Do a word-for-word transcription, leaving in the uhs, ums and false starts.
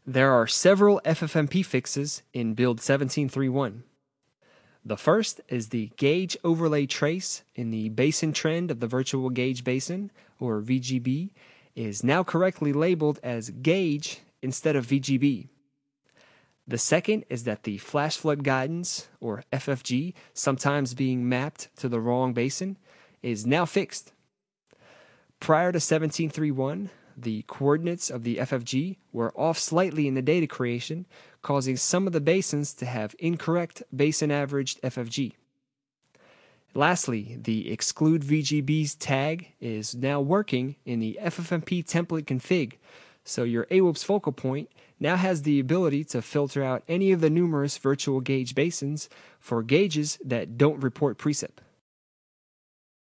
There are several F F M P fixes in Build seventeen thirty-one. The first is the Gauge Overlay Trace in the Basin Trend of the Virtual Gauge Basin, or V G B, is now correctly labeled as Gauge instead of V G B. The second is that the Flash Flood Guidance, or F F G, sometimes being mapped to the wrong basin, is now fixed. Prior to seventeen thirty-one, the coordinates of the F F G were off slightly in the data creation, causing some of the basins to have incorrect basin-averaged F F G. Lastly, the Exclude V G Bs tag is now working in the F F M P template config, so your A W O P S focal point now has the ability to filter out any of the numerous virtual gauge basins for gauges that don't report precip.